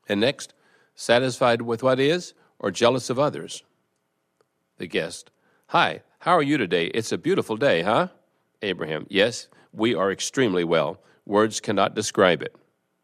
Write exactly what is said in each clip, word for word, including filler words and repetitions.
And next, satisfied with what is or jealous of others? The guest, hi, how are you today? It's a beautiful day, huh? Abraham, yes, we are extremely well. Words cannot describe it.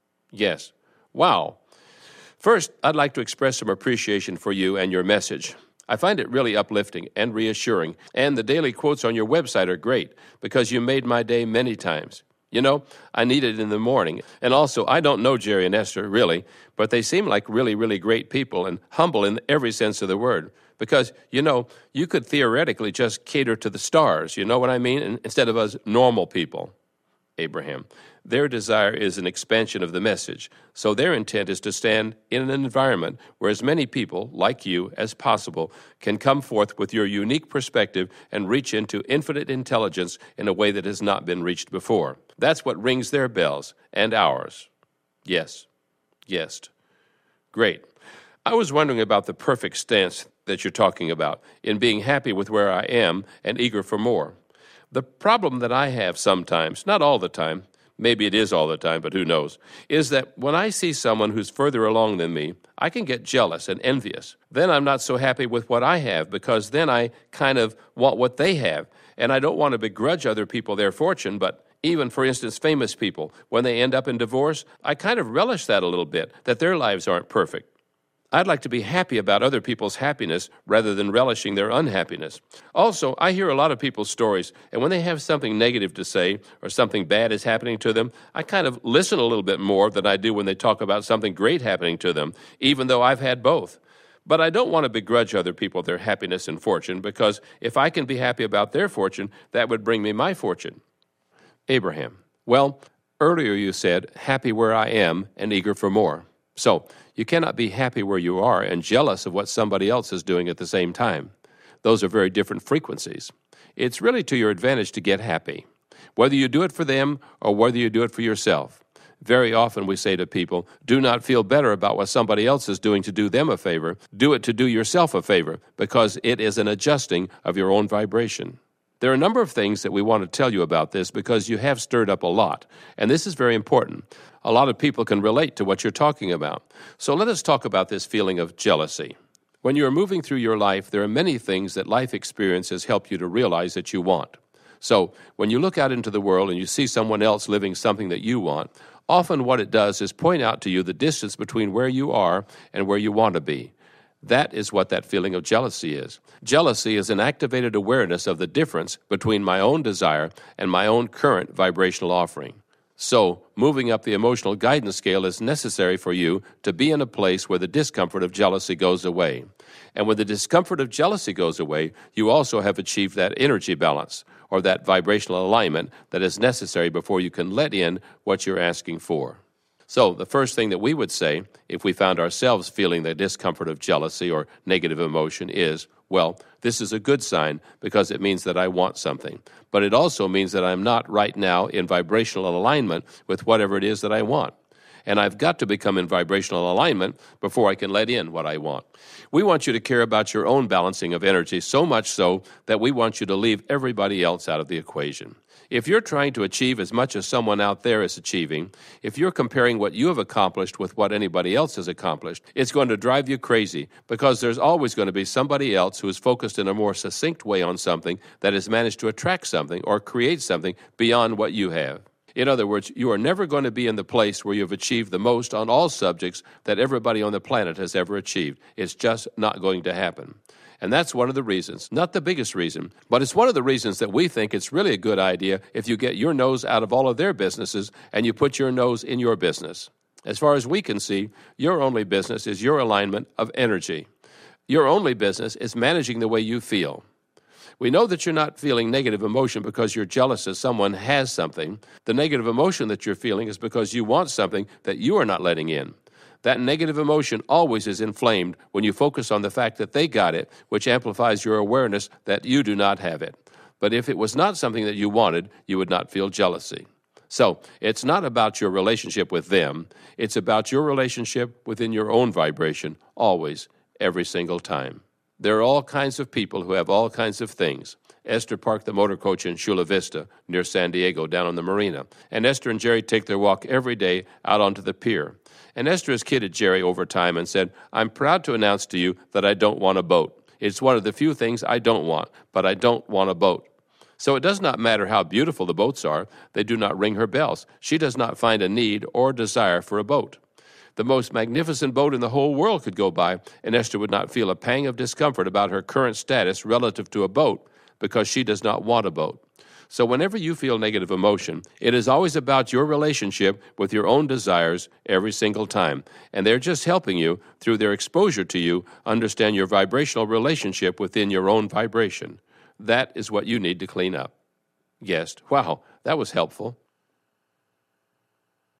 Yes, wow. First, I'd like to express some appreciation for you and your message. I find it really uplifting and reassuring, and the daily quotes on your website are great because you made my day many times. You know, I need it in the morning. And also, I don't know Jerry and Esther, really, but they seem like really, really great people and humble in every sense of the word. Because, you know, you could theoretically just cater to the stars, you know what I mean, instead of us normal people. Abraham, their desire is an expansion of the message, so their intent is to stand in an environment where as many people, like you, as possible, can come forth with your unique perspective and reach into infinite intelligence in a way that has not been reached before. That's what rings their bells, and ours. Yes. Yes. Great. I was wondering about the perfect stance that you're talking about, in being happy with where I am and eager for more. The problem that I have sometimes, not all the time, maybe it is all the time, but who knows, is that when I see someone who's further along than me, I can get jealous and envious. Then I'm not so happy with what I have because then I kind of want what they have. And I don't want to begrudge other people their fortune, but even, for instance, famous people, when they end up in divorce, I kind of relish that a little bit, that their lives aren't perfect. I'd like to be happy about other people's happiness rather than relishing their unhappiness. Also, I hear a lot of people's stories, and when they have something negative to say or something bad is happening to them, I kind of listen a little bit more than I do when they talk about something great happening to them, even though I've had both. But I don't want to begrudge other people their happiness and fortune, because if I can be happy about their fortune, that would bring me my fortune. Abraham, well, earlier you said, happy where I am and eager for more. So, you cannot be happy where you are and jealous of what somebody else is doing at the same time. Those are very different frequencies. It's really to your advantage to get happy, whether you do it for them or whether you do it for yourself. Very often we say to people, do not feel better about what somebody else is doing to do them a favor. Do it to do yourself a favor, because it is an adjusting of your own vibration. There are a number of things that we want to tell you about this because you have stirred up a lot, and this is very important. A lot of people can relate to what you're talking about. So let us talk about this feeling of jealousy. When you are moving through your life, there are many things that life experiences help you to realize that you want. So when you look out into the world and you see someone else living something that you want, often what it does is point out to you the distance between where you are and where you want to be. That is what that feeling of jealousy is. Jealousy is an activated awareness of the difference between my own desire and my own current vibrational offering. So, moving up the emotional guidance scale is necessary for you to be in a place where the discomfort of jealousy goes away. And when the discomfort of jealousy goes away, you also have achieved that energy balance, or that vibrational alignment that is necessary before you can let in what you're asking for. So, the first thing that we would say, if we found ourselves feeling the discomfort of jealousy or negative emotion, is, well, this is a good sign because it means that I want something. But it also means that I'm not right now in vibrational alignment with whatever it is that I want. And I've got to become in vibrational alignment before I can let in what I want. We want you to care about your own balancing of energy, so much so that we want you to leave everybody else out of the equation. If you're trying to achieve as much as someone out there is achieving, if you're comparing what you have accomplished with what anybody else has accomplished, it's going to drive you crazy, because there's always going to be somebody else who is focused in a more succinct way on something that has managed to attract something or create something beyond what you have. In other words, you are never going to be in the place where you've achieved the most on all subjects that everybody on the planet has ever achieved. It's just not going to happen. And that's one of the reasons, not the biggest reason, but it's one of the reasons that we think it's really a good idea if you get your nose out of all of their businesses and you put your nose in your business. As far as we can see, your only business is your alignment of energy. Your only business is managing the way you feel. We know that you're not feeling negative emotion because you're jealous that someone has something. The negative emotion that you're feeling is because you want something that you are not letting in. That negative emotion always is inflamed when you focus on the fact that they got it, which amplifies your awareness that you do not have it. But if it was not something that you wanted, you would not feel jealousy. So, it's not about your relationship with them. It's about your relationship within your own vibration, always, every single time. There are all kinds of people who have all kinds of things, Esther parked the motor coach in Chula Vista, near San Diego, down on the marina. And Esther and Jerry take their walk every day out onto the pier. And Esther has kidded Jerry over time and said, "I'm proud to announce to you that I don't want a boat. It's one of the few things I don't want, but I don't want a boat." So it does not matter how beautiful the boats are, they do not ring her bells. She does not find a need or desire for a boat. The most magnificent boat in the whole world could go by, and Esther would not feel a pang of discomfort about her current status relative to a boat, because she does not want a boat. So whenever you feel negative emotion, it is always about your relationship with your own desires every single time. And they're just helping you, through their exposure to you, understand your vibrational relationship within your own vibration. That is what you need to clean up. Guest, wow, that was helpful.